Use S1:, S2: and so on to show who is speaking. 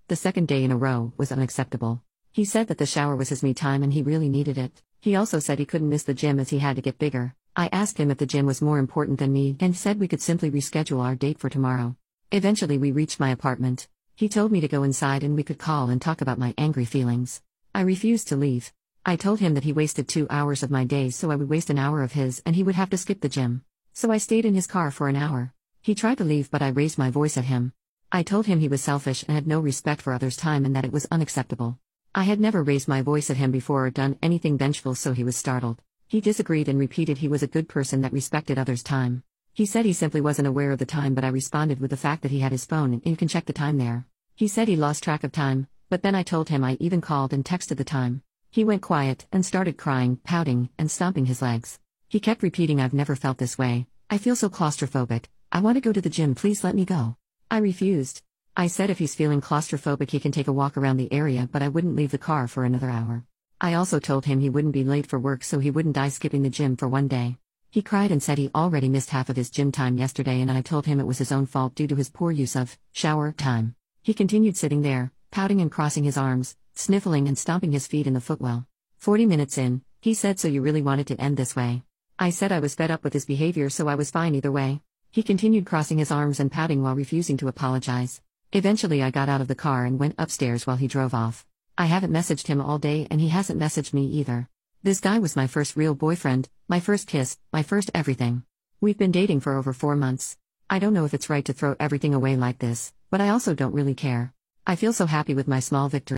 S1: The second day in a row was unacceptable. He said that the shower was his me time and he really needed it. He also said he couldn't miss the gym as he had to get bigger. I asked him if the gym was more important than me and said we could simply reschedule our date for tomorrow. Eventually we reached my apartment. He told me to go inside and we could call and talk about my angry feelings. I refused to leave. I told him that he wasted 2 hours of my day, so I would waste an hour of his and he would have to skip the gym. So I stayed in his car for an hour. He tried to leave but I raised my voice at him. I told him he was selfish and had no respect for others' time and that it was unacceptable. I had never raised my voice at him before or done anything vengeful, so he was startled. He disagreed and repeated he was a good person that respected others' time. He said he simply wasn't aware of the time, but I responded with the fact that he had his phone and you can check the time there. He said he lost track of time, but then I told him I even called and texted the time. He went quiet and started crying, pouting, and stomping his legs. He kept repeating, "I've never felt this way. I feel so claustrophobic. I want to go to the gym, please let me go." I refused. I said if he's feeling claustrophobic he can take a walk around the area, but I wouldn't leave the car for another hour. I also told him he wouldn't be late for work so he wouldn't die skipping the gym for one day. He cried and said he already missed half of his gym time yesterday, and I told him it was his own fault due to his poor use of shower time. He continued sitting there, pouting and crossing his arms, sniffling and stomping his feet in the footwell. 40 minutes in, he said, "So you really wanted to end this way?" I said I was fed up with his behavior, so I was fine either way. He continued crossing his arms and pouting while refusing to apologize. Eventually I got out of the car and went upstairs while he drove off. I haven't messaged him all day and he hasn't messaged me either. This guy was my first real boyfriend, my first kiss, my first everything. We've been dating for over 4 months. I don't know if it's right to throw everything away like this, but I also don't really care. I feel so happy with my small victory.